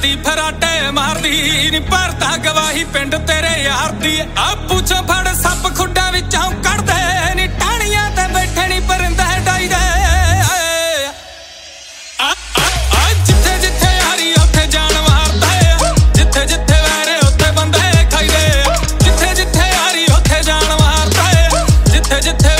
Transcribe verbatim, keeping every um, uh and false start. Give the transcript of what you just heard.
ਧਰਤੀ ਫਰਾਟੇ ਮਾਰਦੀ ਨੀ ਭਰਦਾ ਗਵਾਹੀ ਪਿੰਡ ਤੇਰੇ ਯਾਰ ਦੀ ਆ ਪੁੱਛੋ ਫੜ ਸੱਪ ਖੁੱਡਾਂ ਵਿੱਚੋਂ ਕੱਢਦੇ